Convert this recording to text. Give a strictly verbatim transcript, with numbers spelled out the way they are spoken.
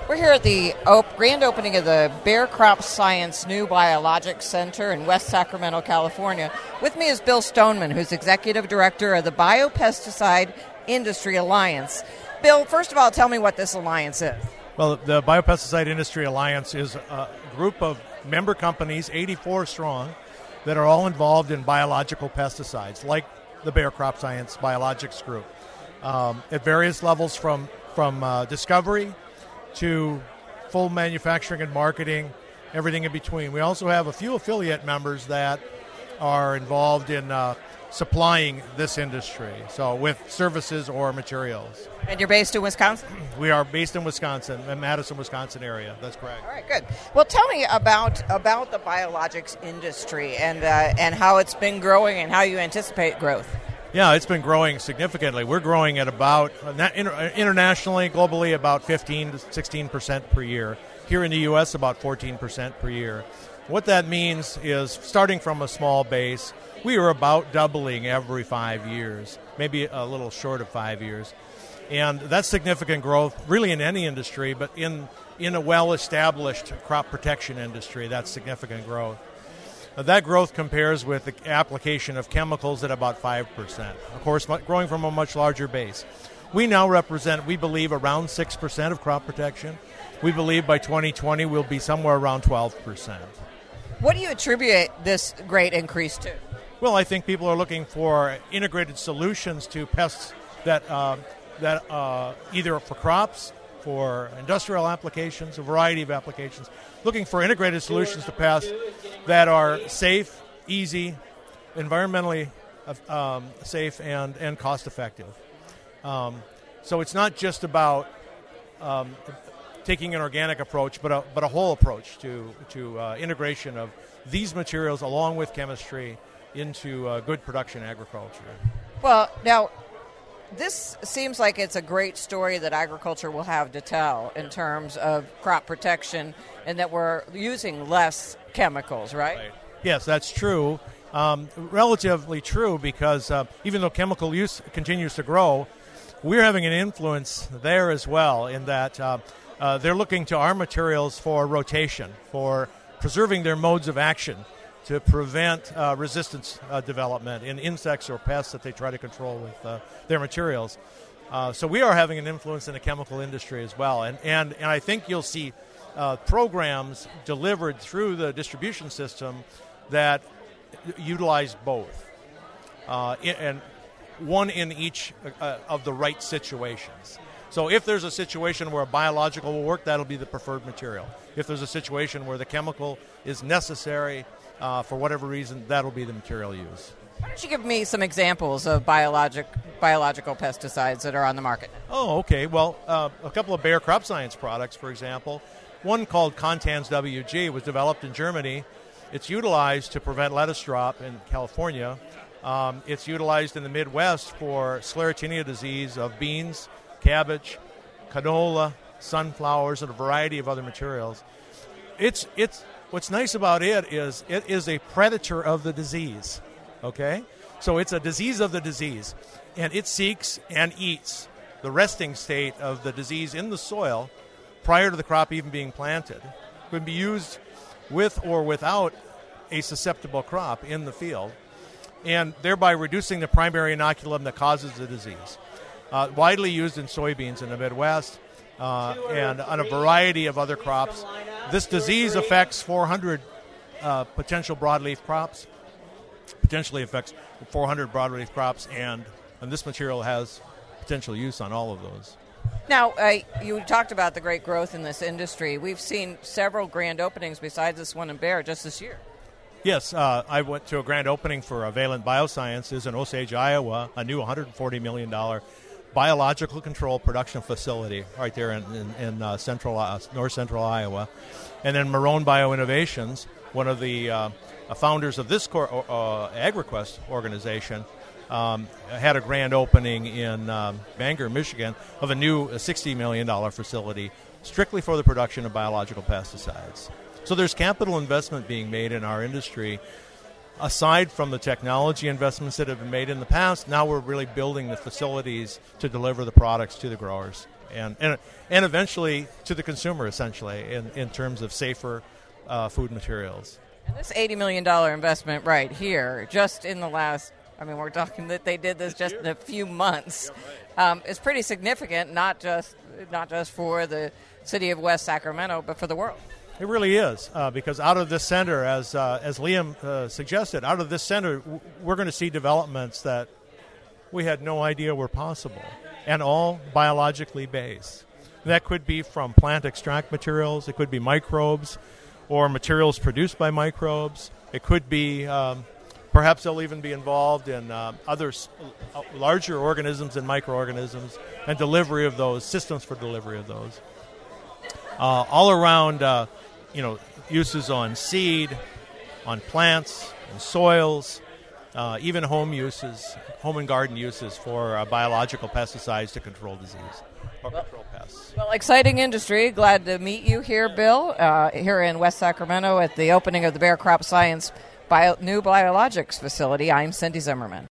We're here at the op- grand opening of the Bayer Crop Science new Biologics Center in West Sacramento, California. With me is Bill Stoneman, who's Executive Director of the Biopesticide Industry Alliance. Bill, first of all, tell me what this alliance is. Well, the Biopesticide Industry Alliance is a group of member companies, eighty-four strong, that are all involved in biological pesticides, like the Bayer Crop Science Biologics Group, um, at various levels from, from uh, discovery to full manufacturing and marketing, everything in between. We also have a few affiliate members that are involved in uh, supplying this industry, so with services or materials. And you're based in Wisconsin? We are based in Wisconsin, in Madison, Wisconsin area. That's correct. All right, good. Well, tell me about about the biologics industry and uh, and how it's been growing and how you anticipate growth. Yeah, it's been growing significantly. We're growing at about, internationally, globally, about fifteen to sixteen percent per year. Here in the U S, about fourteen percent per year. What that means is, starting from a small base, we are about doubling every five years, maybe a little short of five years. And that's significant growth, really in any industry, but in, in a well-established crop protection industry, that's significant growth. Now, that growth compares with the application of chemicals at about five percent, of course, growing from a much larger base. We now represent, we believe, around six percent of crop protection. We believe by twenty twenty we'll be somewhere around twelve percent. What do you attribute this great increase to? Well, I think people are looking for integrated solutions to pests that, uh, that uh, either for crops, for industrial applications, a variety of applications, looking for integrated solutions to pests that are safe, easy, environmentally um, safe, and, and cost-effective. Um, so it's not just about um, taking an organic approach, but a, but a whole approach to, to uh, integration of these materials along with chemistry into uh, good production agriculture. Well, now, this seems like it's a great story that agriculture will have to tell in terms of crop protection and that we're using less chemicals, right? Right. Yes, that's true. Um, relatively true because uh, even though chemical use continues to grow, we're having an influence there as well in that uh, uh, they're looking to our materials for rotation, for preserving their modes of action, to prevent uh, resistance uh, development in insects or pests that they try to control with uh, their materials. Uh, so we are having an influence in the chemical industry as well. And, and, and I think you'll see uh, programs delivered through the distribution system that utilize both, uh, and one in each uh, of the right situations. So if there's a situation where a biological will work, that'll be the preferred material. If there's a situation where the chemical is necessary, Uh, for whatever reason, that'll be the material used. Why don't you give me some examples of biologic biological pesticides that are on the market? Oh, okay. Well, uh, a couple of Bayer Crop Science products, for example. One called Contans W G was developed in Germany. It's utilized to prevent lettuce drop in California. Um, it's utilized in the Midwest for Sclerotinia disease of beans, cabbage, canola, sunflowers, and a variety of other materials. It's it's What's nice about it is it is a predator of the disease, okay? So it's a disease of the disease, and it seeks and eats the resting state of the disease in the soil prior to the crop even being planted. It can be used with or without a susceptible crop in the field, and thereby reducing the primary inoculum that causes the disease. Uh, widely used in soybeans in the Midwest, Uh, and on a variety of other crops. This disease affects four hundred uh, potential broadleaf crops, potentially affects four hundred broadleaf crops, and, and this material has potential use on all of those. Now, uh, you talked about the great growth in this industry. We've seen several grand openings besides this one in Bayer just this year. Yes, uh, I went to a grand opening for uh, Valent Biosciences in Osage, Iowa, a new one hundred forty million dollars biological control production facility right there in, in, in uh, central uh, north central Iowa. And then Marrone Bioinnovations, one of the uh, founders of this core, uh, AgriQuest organization, um, had a grand opening in um, Bangor, Michigan, of a new sixty million dollars facility strictly for the production of biological pesticides. So there's capital investment being made in our industry. Aside from the technology investments that have been made in the past, now we're really building the facilities to deliver the products to the growers. and and, and eventually to the consumer, essentially, in, in terms of safer uh, food materials. And this eighty million dollars investment right here, just in the last, I mean, we're talking that they did this just in a few months, um, is pretty significant, not just not just for the city of West Sacramento, but for the world. It really is, uh, because out of this center, as uh, as Liam uh, suggested, out of this center, w- we're going to see developments that we had no idea were possible, and all biologically based. That could be from plant extract materials, it could be microbes, or materials produced by microbes. It could be, um, perhaps they'll even be involved in uh, other s- uh, larger organisms and microorganisms, and delivery of those, systems for delivery of those. Uh, all around, uh, you know, uses on seed, on plants, and soils, uh, even home uses, home and garden uses for uh, biological pesticides to control disease or well, control pests. Well, exciting industry. Glad to meet you here, Bill, uh, here in West Sacramento at the opening of the Bayer Crop Science Bio- new biologics facility. I'm Cindy Zimmerman.